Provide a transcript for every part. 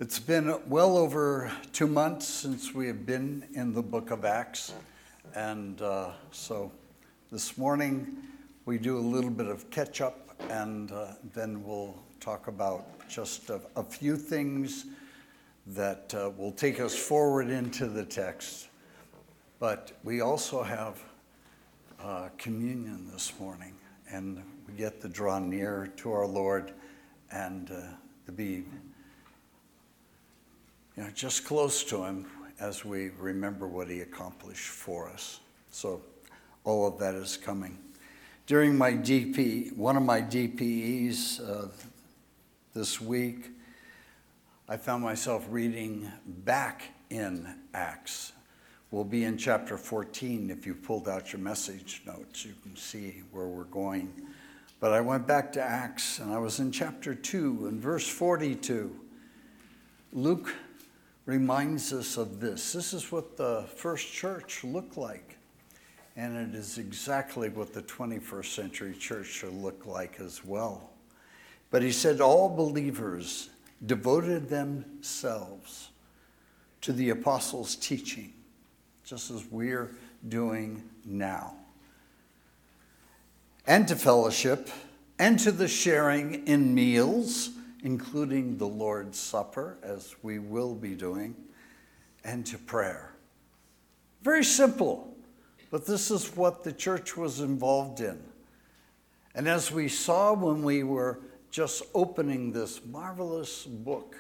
It's been well over 2 months since we have been in the book of Acts, and so this morning we do a little bit of catch-up, and then we'll talk about just a few things that will take us forward into the text. But we also have communion this morning, and we get to draw near to our Lord and to be just close to him as we remember what he accomplished for us. So all of that is coming. During my one of my DPEs this week, I found myself reading back in Acts. We'll be in chapter 14. If you pulled out your message notes, you can see where we're going. But I went back to Acts, and I was in chapter 2 and verse 42. Luke reminds us of this. This is what the first church looked like. And it is exactly what the 21st century church should look like as well. But he said all believers devoted themselves to the apostles' teaching, just as we're doing now, and to fellowship, and to the sharing in meals, including the Lord's Supper, as we will be doing, and to prayer. Very simple, but this is what the church was involved in. And as we saw when we were just opening this marvelous book,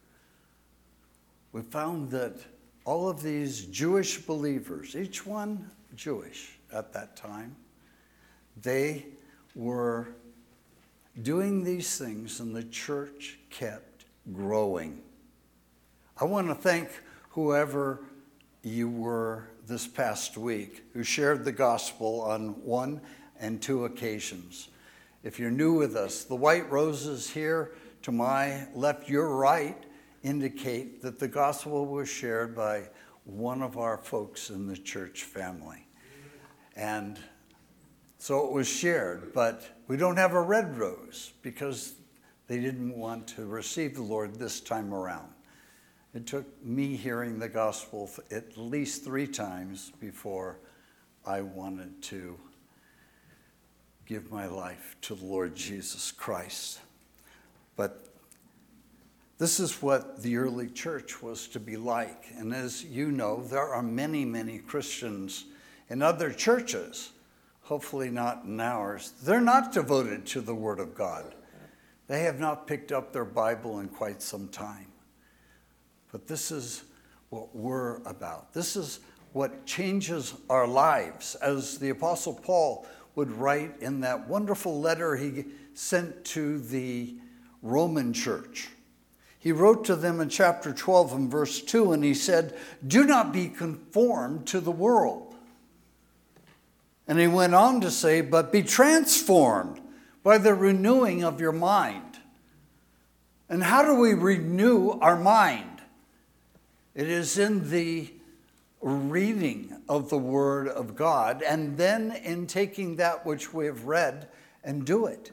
we found that all of these Jewish believers, each one Jewish at that time, they were doing these things, and the church kept growing. I want to thank whoever you were this past week who shared the gospel on 1 and 2 occasions. If you're new with us, the white roses here to my left, your right, indicate that the gospel was shared by one of our folks in the church family. And so it was shared, but we don't have a red rose because they didn't want to receive the Lord this time around. It took me hearing the gospel at least 3 times before I wanted to give my life to the Lord Jesus Christ. But this is what the early church was to be like. And as you know, there are many, many Christians in other churches, hopefully not in ours. They're not devoted to the Word of God. They have not picked up their Bible in quite some time. But this is what we're about. This is what changes our lives. As the Apostle Paul would write in that wonderful letter he sent to the Roman church. He wrote to them in chapter 12 and verse 2, and he said, "Do not be conformed to the world." And he went on to say, "But be transformed by the renewing of your mind." And how do we renew our mind? It is in the reading of the Word of God, and then in taking that which we have read and do it.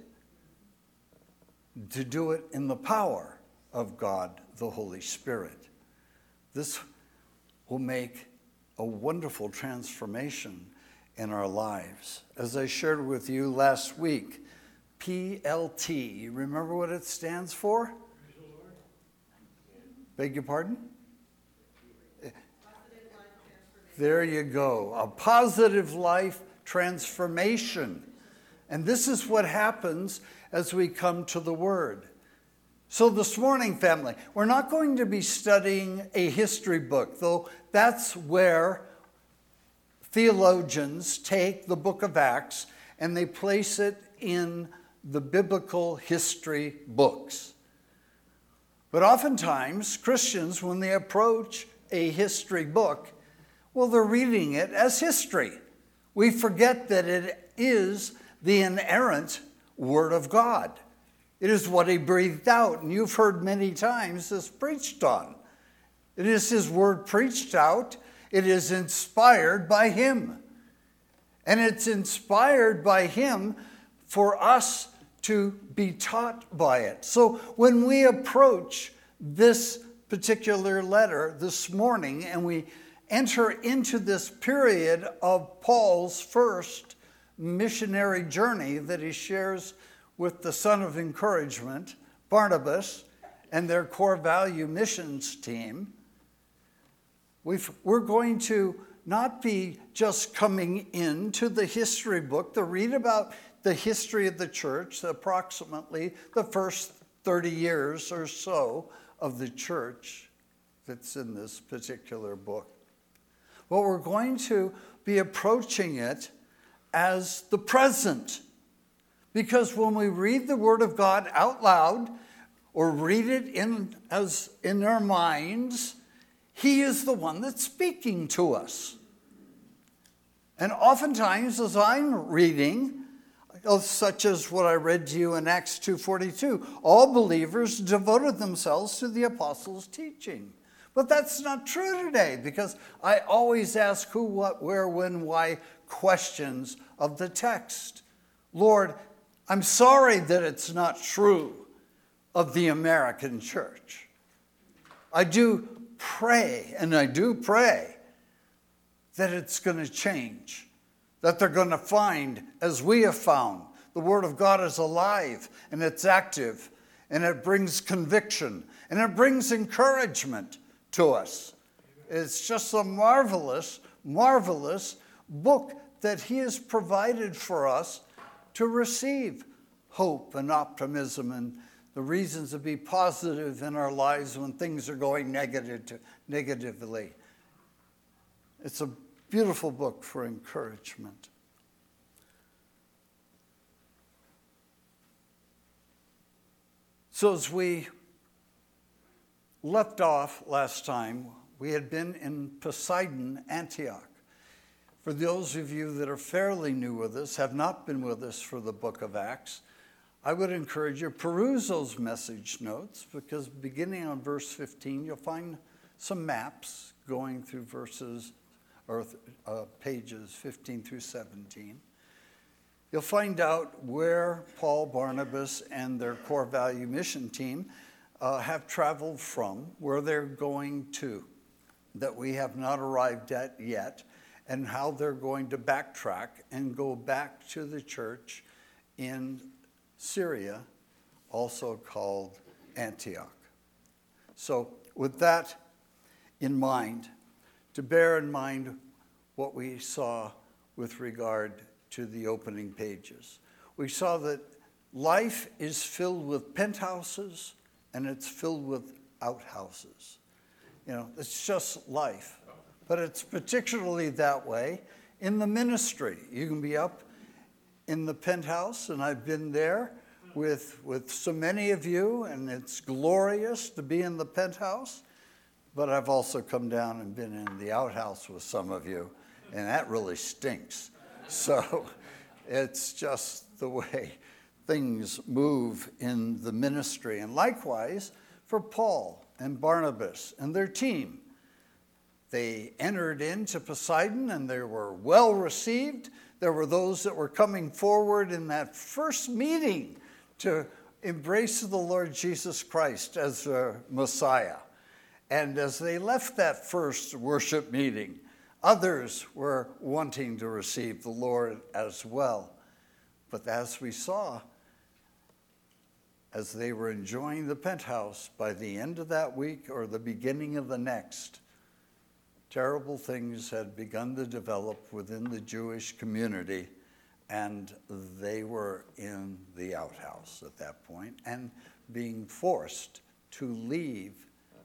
To do it in the power of God, the Holy Spirit. This will make a wonderful transformation in our lives. As I shared with you last week, PLT, you remember what it stands for? Beg your pardon? There you go, a positive life transformation. And this is what happens as we come to the Word. So this morning, family, we're not going to be studying a history book, though that's where theologians take the book of Acts and they place it in the biblical history books. But oftentimes, Christians, when they approach a history book, well, they're reading it as history. We forget that it is the inerrant Word of God. It is what he breathed out, and you've heard many times this preached on. It is his word preached out. It is inspired by him. And it's inspired by him for us to be taught by it. So when we approach this particular letter this morning, and we enter into this period of Paul's first missionary journey that he shares with the son of encouragement, Barnabas, and their core value missions team. We're going to not be just coming into the history book to read about the history of the church, approximately the first 30 years or so of the church that's in this particular book. But we're going to be approaching it as the present. Because when we read the Word of God out loud, or read it in our minds, He is the one that's speaking to us. And oftentimes, as I'm reading, such as what I read to you in Acts 2:42, all believers devoted themselves to the apostles' teaching. But that's not true today, because I always ask who, what, where, when, why questions of the text. Lord, I'm sorry that it's not true of the American church. I do pray that it's going to change, that they're going to find, as we have found, the Word of God is alive and it's active and it brings conviction and it brings encouragement to us. It's just a marvelous, marvelous book that He has provided for us to receive hope and optimism and the reasons to be positive in our lives when things are going negatively. It's a beautiful book for encouragement. So as we left off last time, we had been in Poseidon, Antioch. For those of you that are fairly new with us, have not been with us for the book of Acts, I would encourage you to peruse those message notes, because beginning on verse 15, you'll find some maps going through pages 15 through 17. You'll find out where Paul, Barnabas, and their core value mission team have traveled from, where they're going to, that we have not arrived at yet, and how they're going to backtrack and go back to the church in Syria, also called Antioch. So with that in mind, to bear in mind what we saw with regard to the opening pages. We saw that life is filled with penthouses and it's filled with outhouses. It's just life. But it's particularly that way in the ministry. You can be up in the penthouse, and I've been there with so many of you, and it's glorious to be in the penthouse. But I've also come down and been in the outhouse with some of you, and that really stinks. So it's just the way things move in the ministry. And likewise for Paul and Barnabas and their team. They entered into Poseidon and they were well received. There were those that were coming forward in that first meeting to embrace the Lord Jesus Christ as their Messiah. And as they left that first worship meeting, others were wanting to receive the Lord as well. But as we saw, as they were enjoying the penthouse, by the end of that week or the beginning of the next, terrible things had begun to develop within the Jewish community, and they were in the outhouse at that point and being forced to leave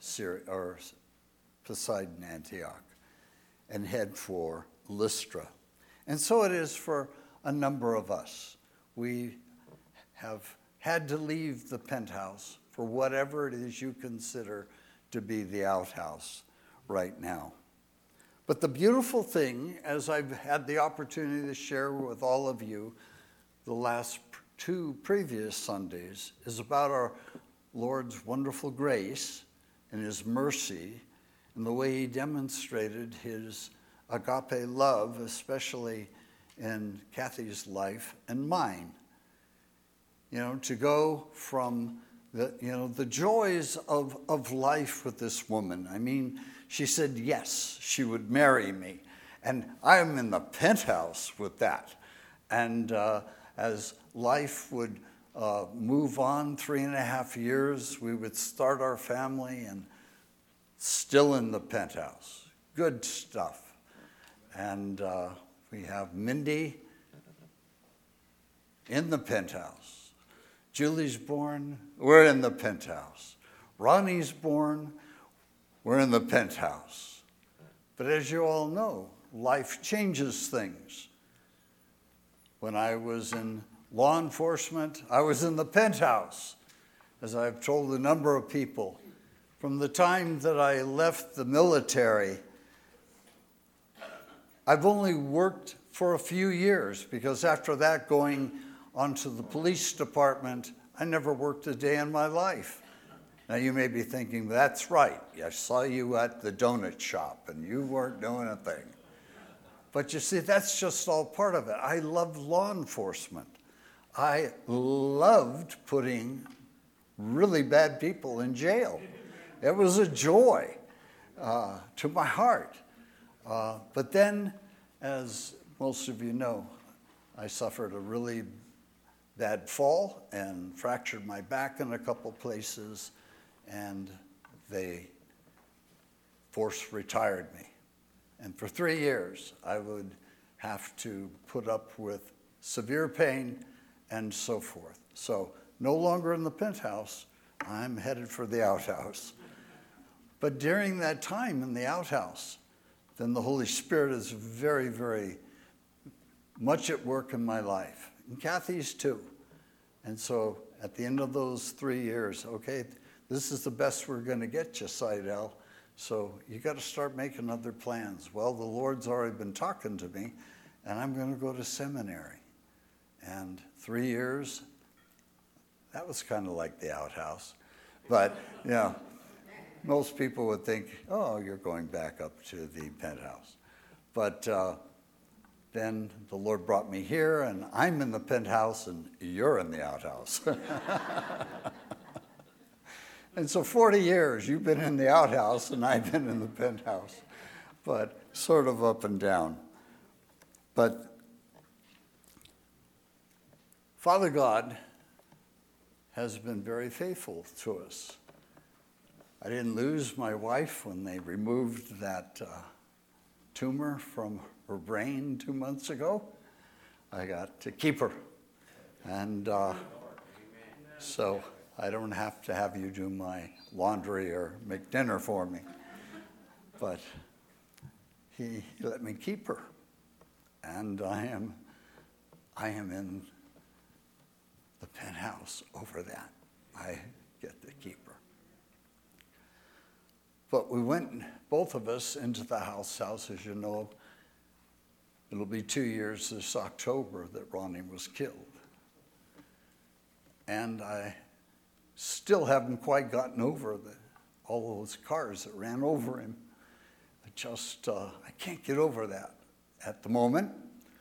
Poseidon, Antioch, and head for Lystra. And so it is for a number of us. We have had to leave the penthouse for whatever it is you consider to be the outhouse right now. But the beautiful thing, as I've had the opportunity to share with all of you the last two previous Sundays, is about our Lord's wonderful grace and His mercy and the way He demonstrated His agape love, especially in Kathy's life and mine. To go from the joys of life with this woman. I mean, she said yes, she would marry me. And I'm in the penthouse with that. And as life would move on, 3.5 years, we would start our family and still in the penthouse. Good stuff. And we have Mindy in the penthouse. Julie's born, we're in the penthouse. Ronnie's born, we're in the penthouse. But as you all know, life changes things. When I was in law enforcement, I was in the penthouse. As I've told a number of people, from the time that I left the military, I've only worked for a few years, because after that, going onto the police department, I never worked a day in my life. Now you may be thinking, that's right. I saw you at the donut shop and you weren't doing a thing. But you see, that's just all part of it. I love law enforcement. I loved putting really bad people in jail. It was a joy to my heart. But then, as most of you know, I suffered a really bad fall and fractured my back in a couple places, and they force retired me. And for 3 years, I would have to put up with severe pain and so forth. So no longer in the penthouse, I'm headed for the outhouse. But during that time in the outhouse, then the Holy Spirit is very, very much at work in my life. And Kathy's too. And so at the end of those 3 years, okay, this is the best we're going to get you, Seidel. So you got to start making other plans. Well, the Lord's already been talking to me, and I'm going to go to seminary. And 3 years, that was kind of like the outhouse. But, most people would think, oh, you're going back up to the penthouse. But then the Lord brought me here, and I'm in the penthouse, and you're in the outhouse. And so 40 years, you've been in the outhouse, and I've been in the penthouse, but sort of up and down. But Father God has been very faithful to us. I didn't lose my wife when they removed that tumor from her brain 2 months ago. I got to keep her. And so I don't have to have you do my laundry or make dinner for me. But he let me keep her. And I am in the penthouse over that. I get to keep her. But we went, both of us, into the house, as you know. It'll be 2 years this October that Ronnie was killed. And I still haven't quite gotten over all those cars that ran over him. I can't get over that at the moment.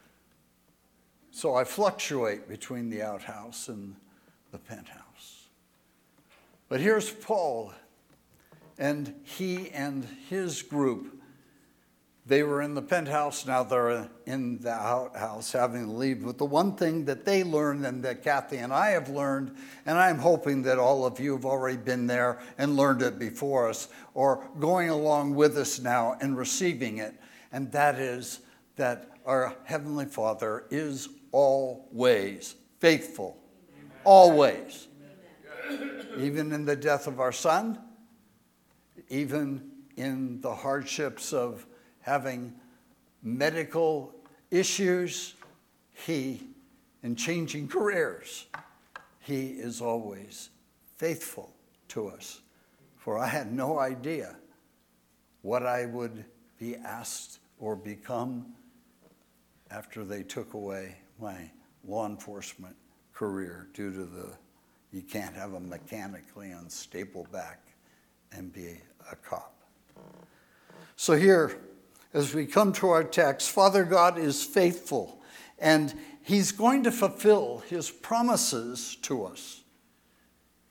So I fluctuate between the outhouse and the penthouse. But here's Paul, and he and his group, they were in the penthouse, now they're in the outhouse having to leave. But the one thing that they learned and that Kathy and I have learned, and I'm hoping that all of you have already been there and learned it before us, or going along with us now and receiving it, and that is that our Heavenly Father is always faithful. Amen. Always. Amen. Even in the death of our son, even in the hardships of having medical issues, in changing careers, he is always faithful to us. For I had no idea what I would be asked or become after they took away my law enforcement career due to you can't have a mechanically unstable back and be a cop. So here, as we come to our text, Father God is faithful, and he's going to fulfill his promises to us.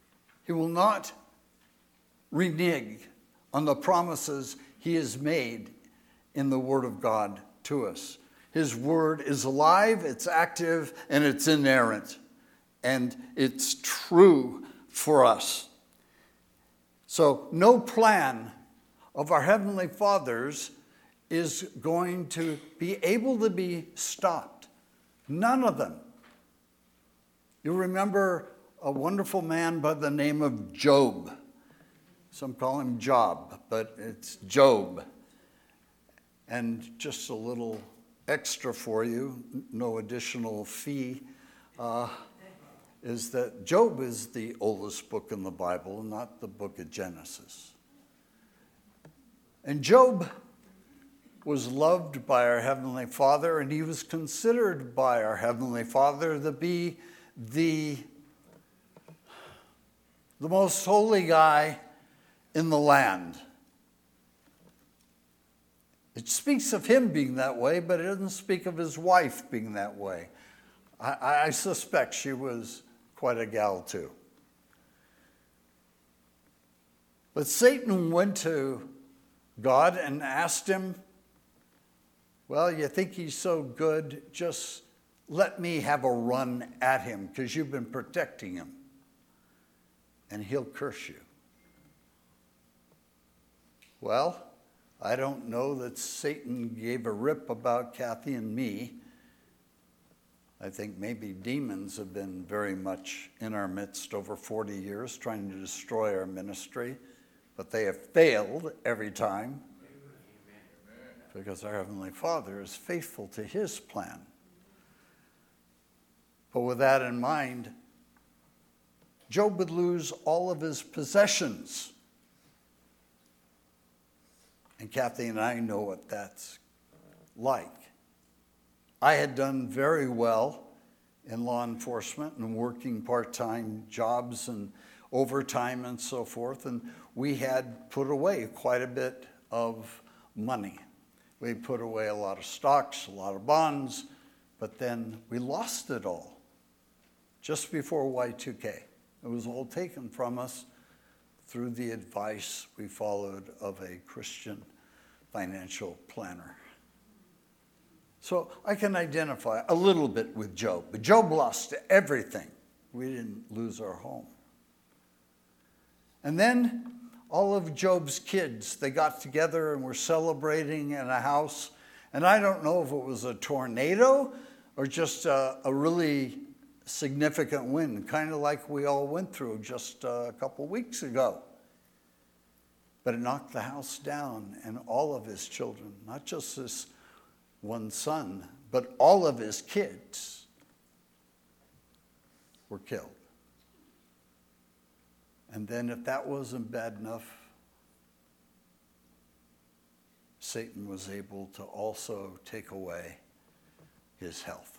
He will not renege on the promises he has made in the Word of God to us. His Word is alive, it's active, and it's inerrant. And it's true for us. So no plan of our Heavenly Father's is going to be able to be stopped. None of them. You remember a wonderful man by the name of Job. Some call him Job, but it's Job. And just a little extra for you, no additional fee, is that Job is the oldest book in the Bible, not the book of Genesis. And Job was loved by our Heavenly Father, and he was considered by our Heavenly Father to be the most holy guy in the land. It speaks of him being that way, but it doesn't speak of his wife being that way. I suspect she was quite a gal too. But Satan went to God and asked him, well, you think he's so good, just let me have a run at him because you've been protecting him. And he'll curse you. Well, I don't know that Satan gave a rip about Kathy and me. I think maybe demons have been very much in our midst over 40 years trying to destroy our ministry, but they have failed every time because our Heavenly Father is faithful to his plan. But with that in mind, Job would lose all of his possessions. And Kathy and I know what that's like. I had done very well in law enforcement and working part-time jobs and overtime and so forth, and we had put away quite a bit of money. We put away a lot of stocks, a lot of bonds, but then we lost it all just before Y2K. It was all taken from us through the advice we followed of a Christian financial planner. So I can identify a little bit with Job, but Job lost everything. We didn't lose our home. And then all of Job's kids, they got together and were celebrating in a house. And I don't know if it was a tornado or just a really significant wind, kind of like we all went through just a couple weeks ago. But it knocked the house down, and all of his children, not just this one son, but all of his kids were killed. And then if that wasn't bad enough, Satan was able to also take away his health.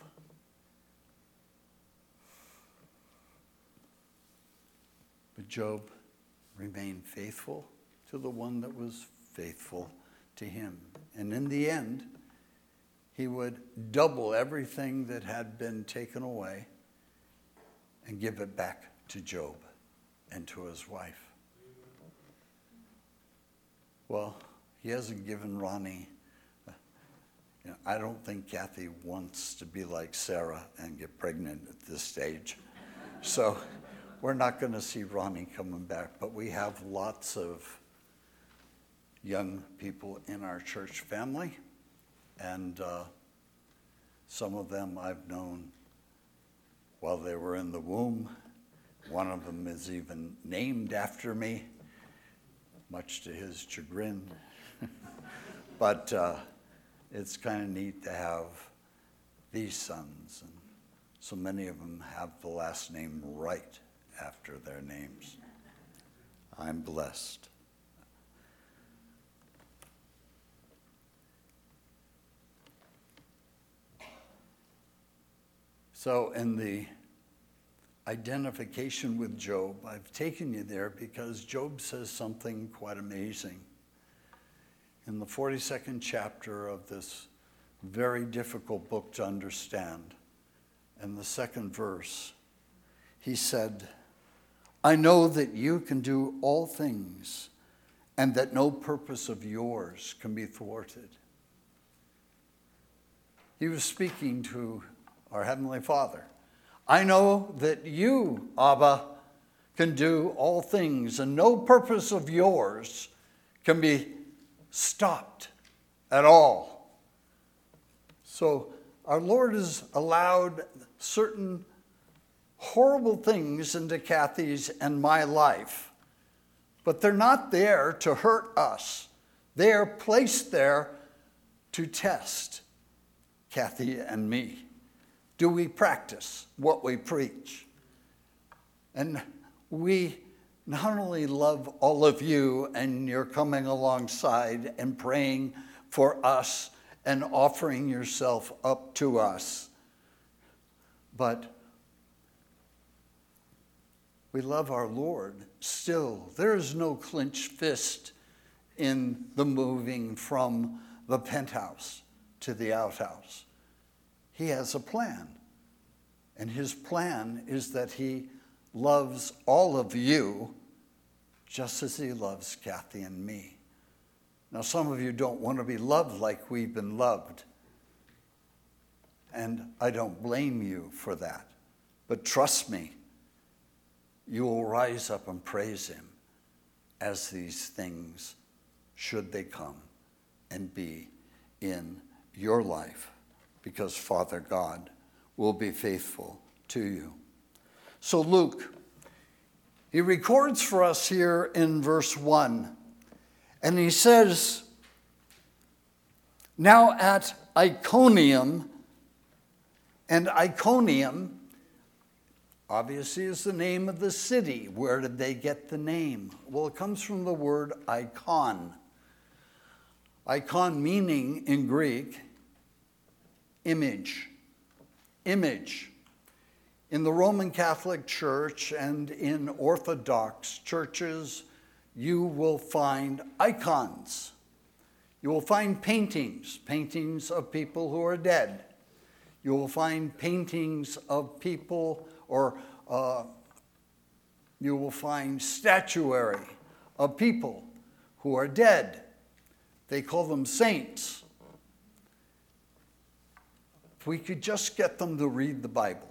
But Job remained faithful to the one that was faithful to him. And in the end, he would double everything that had been taken away and give it back to Job and to his wife. Well, he hasn't given Ronnie. I don't think Kathy wants to be like Sarah and get pregnant at this stage. So we're not going to see Ronnie coming back, but we have lots of young people in our church family, and some of them I've known while they were in the womb. One of them is even named after me, much to his chagrin. But it's kind of neat to have these sons, and so many of them have the last name right after their names. I'm blessed. So in the identification with Job, I've taken you there because Job says something quite amazing. In the 42nd chapter of this very difficult book to understand, in the second verse, he said, I know that you can do all things and that no purpose of yours can be thwarted. He was speaking to our Heavenly Father. I know that you, Abba, can do all things, and no purpose of yours can be stopped at all. So our Lord has allowed certain horrible things into Kathy's and my life, but they're not there to hurt us. They are placed there to test Kathy and me. Do we practice what we preach? And we not only love all of you, and you're coming alongside and praying for us and offering yourself up to us, but we love our Lord still. There is no clenched fist in the moving from the penthouse to the outhouse. He has a plan. And his plan is that he loves all of you just as he loves Kathy and me. Now, some of you don't want to be loved like we've been loved. And I don't blame you for that. But trust me, you will rise up and praise him as these things, should they come and be in your life, because Father God will be faithful to you. So Luke, he records for us here in verse 1, and he says, now at Iconium, and Iconium obviously is the name of the city. Where did they get the name? Well, it comes from the word icon. Icon meaning in Greek, image. Image. In the Roman Catholic Church and in Orthodox churches, you will find icons. You will find paintings of people who are dead. You will find paintings of people, or you will find statuary of people who are dead. They call them saints. If we could just get them to read the Bible.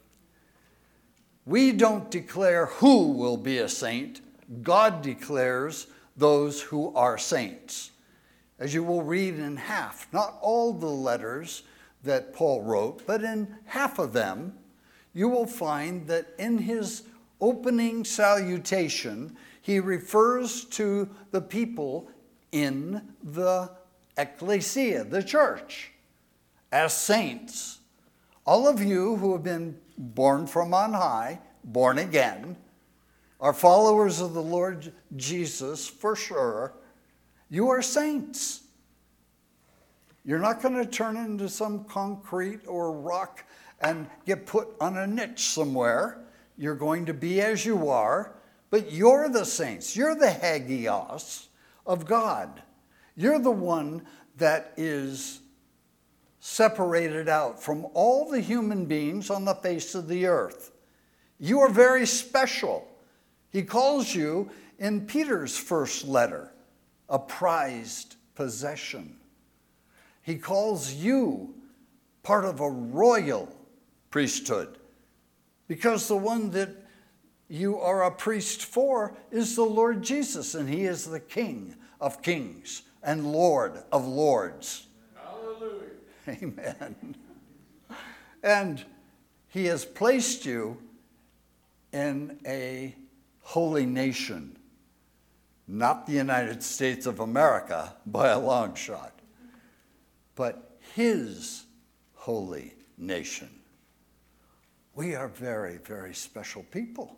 We don't declare who will be a saint. God declares those who are saints. As you will read in half, not all the letters that Paul wrote, but in half of them, you will find that in his opening salutation, he refers to the people in the ecclesia, the church, as saints. All of you who have been born from on high, born again, are followers of the Lord Jesus for sure. You are saints. You're not going to turn into some concrete or rock and get put on a niche somewhere. You're going to be as you are, but you're the saints. You're the hagios of God. You're the one that is separated out from all the human beings on the face of the earth. You are very special. He calls you, in Peter's first letter, a prized possession. He calls you part of a royal priesthood, because the one that you are a priest for is the Lord Jesus, and he is the King of kings and Lord of lords. Hallelujah. Amen. And he has placed you in a holy nation, not the United States of America by a long shot, but his holy nation. We are very, very special people.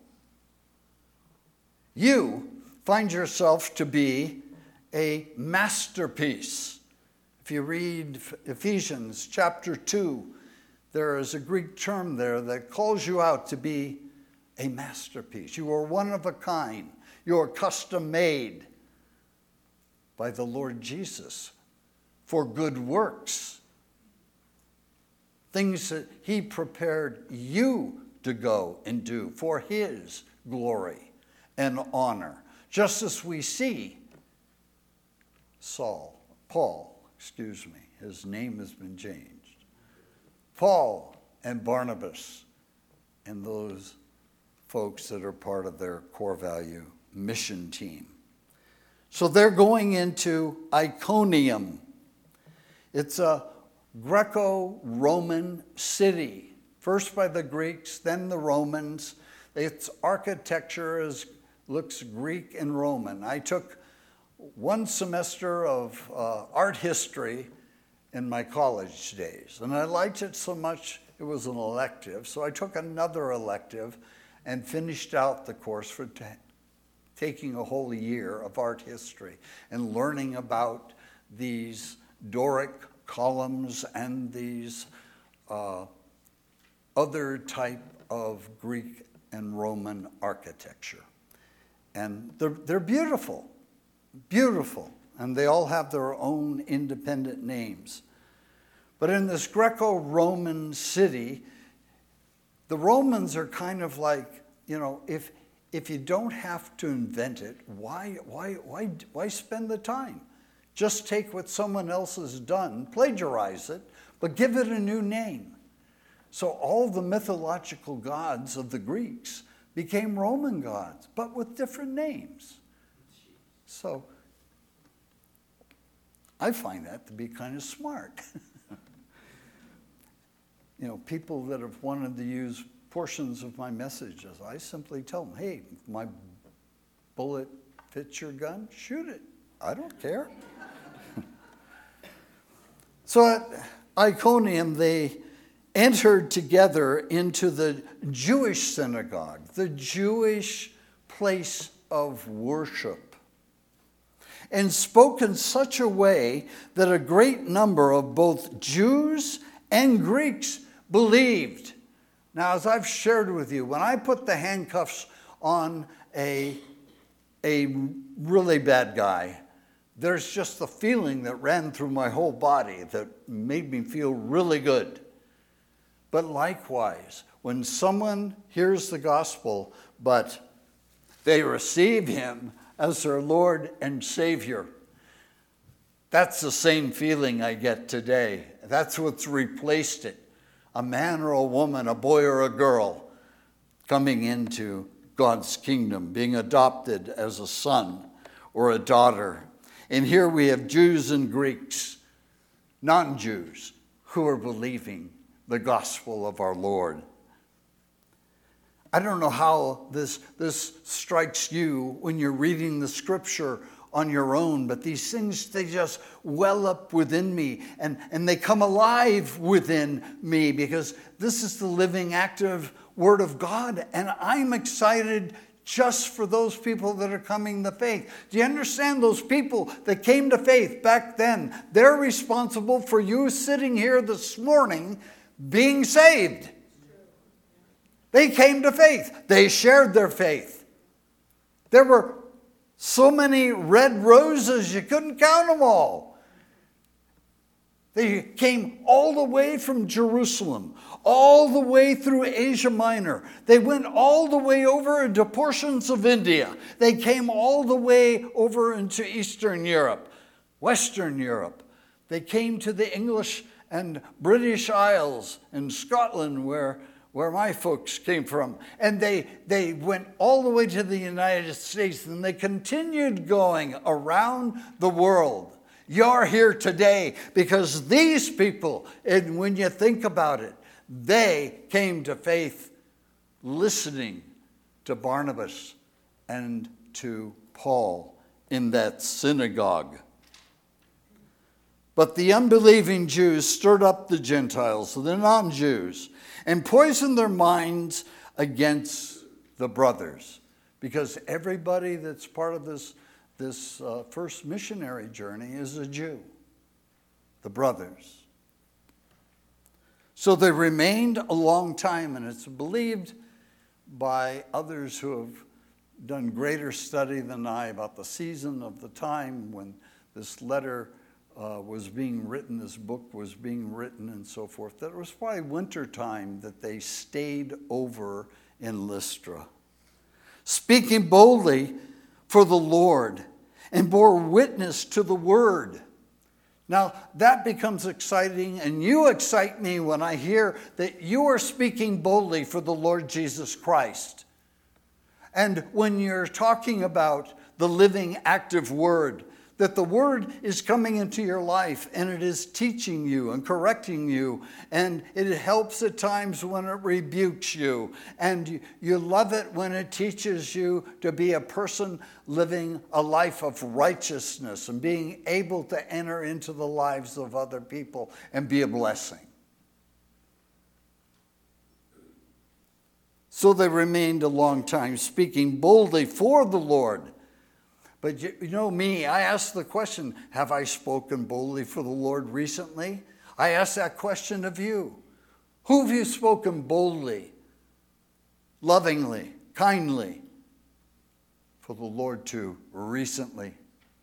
You find yourself to be a masterpiece. If you read Ephesians chapter 2, there is a Greek term there that calls you out to be a masterpiece. You are one of a kind. You are custom made by the Lord Jesus for good works. Things that he prepared you to go and do for his glory and honor, just as we see Paul, his name has been changed. Paul and Barnabas and those folks that are part of their core value mission team. So they're going into Iconium. It's a Greco-Roman city, first by the Greeks, then the Romans. Its architecture looks Greek and Roman. I took one semester of art history in my college days, and I liked it so much it was an elective, so I took another elective and finished out the course for taking a whole year of art history and learning about these Doric columns and these other type of Greek and Roman architecture. And they're beautiful, beautiful, and they all have their own independent names. But in this Greco-Roman city, the Romans are kind of like, if you don't have to invent it, why spend the time? Just take what someone else has done, plagiarize it, but give it a new name. So all the mythological gods of the Greeks became Roman gods, but with different names. So I find that to be kind of smart. People that have wanted to use portions of my messages, I simply tell them, hey, if my bullet fits your gun, shoot it. I don't care. So at Iconium, they entered together into the Jewish synagogue, the Jewish place of worship, and spoke in such a way that a great number of both Jews and Greeks believed. Now, as I've shared with you, when I put the handcuffs on a really bad guy, there's just the feeling that ran through my whole body that made me feel really good. But likewise, when someone hears the gospel, but they receive him as their Lord and Savior, that's the same feeling I get today. That's what's replaced it. A man or a woman, a boy or a girl, coming into God's kingdom, being adopted as a son or a daughter. And here we have Jews and Greeks, non-Jews, who are believing the gospel of our Lord. I don't know how this strikes you when you're reading the scripture on your own, but these things, they just well up within me and they come alive within me because this is the living, active Word of God, and I'm excited just for those people that are coming to faith. Do you understand those people that came to faith back then? They're responsible for you sitting here this morning being saved. They came to faith. They shared their faith. There were so many red roses, you couldn't count them all. They came all the way from Jerusalem, all the way through Asia Minor. They went all the way over into portions of India. They came all the way over into Eastern Europe, Western Europe. They came to the English and British Isles in Scotland, where my folks came from. And they went all the way to the United States, and they continued going around the world. You're here today because these people, and when you think about it, they came to faith listening to Barnabas and to Paul in that synagogue. But the unbelieving Jews stirred up the Gentiles, the non-Jews, and poisoned their minds against the brothers. Because everybody that's part of this first missionary journey is a Jew, the brothers. So they remained a long time, and it's believed by others who have done greater study than I about the season of the time when this letter was being written, this book was being written and so forth, that it was probably winter time that they stayed over in Lystra. speaking boldly for the Lord, and bore witness to the word. Now, that becomes exciting, and you excite me when I hear that you are speaking boldly for the Lord Jesus Christ. And when you're talking about the living, active word, that the word is coming into your life and it is teaching you and correcting you, and it helps at times when it rebukes you, and you love it when it teaches you to be a person living a life of righteousness and being able to enter into the lives of other people and be a blessing. So they remained a long time, speaking boldly for the Lord. But you know me, I ask the question, have I spoken boldly for the Lord recently? I ask that question of you. Who have you spoken boldly, lovingly, kindly for the Lord to recently?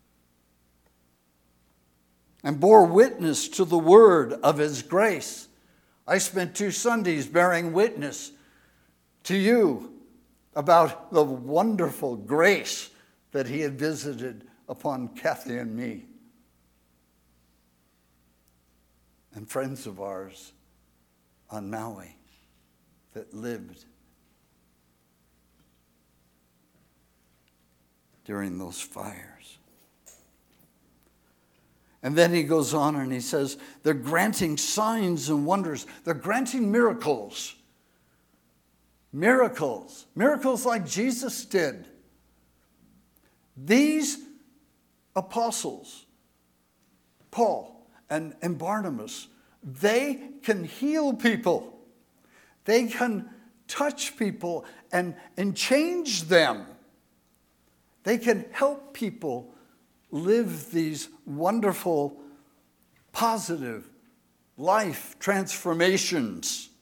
And bore witness to the word of his grace. I spent 2 Sundays bearing witness to you about the wonderful grace that he had visited upon Kathy and me, and friends of ours on Maui that lived during those fires. And then he goes on and he says, they're granting signs and wonders. They're granting miracles. Miracles like Jesus did. These apostles, Paul and Barnabas, they can heal people. They can touch people and change them. They can help people live these wonderful, positive life transformations.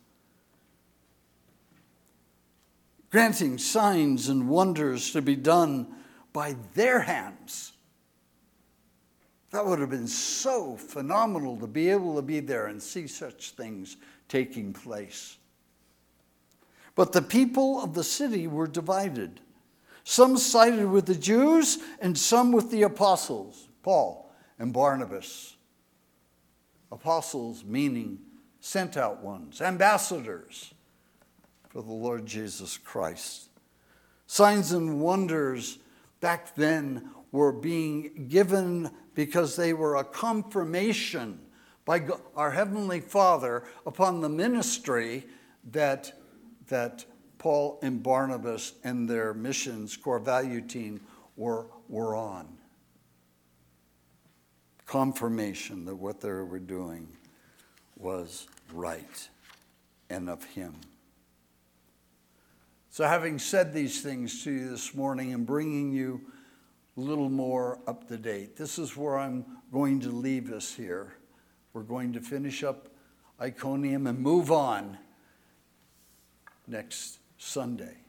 Granting signs and wonders to be done by their hands. That would have been so phenomenal to be able to be there and see such things taking place. But the people of the city were divided. Some sided with the Jews and some with the apostles, Paul and Barnabas. Apostles meaning sent out ones, ambassadors for the Lord Jesus Christ. Signs and wonders back then were being given because they were a confirmation by our Heavenly Father upon the ministry that Paul and Barnabas and their missions core value team were on. Confirmation that what they were doing was right and of him. So having said these things to you this morning and bringing you a little more up to date, this is where I'm going to leave us here. We're going to finish up Iconium and move on next Sunday.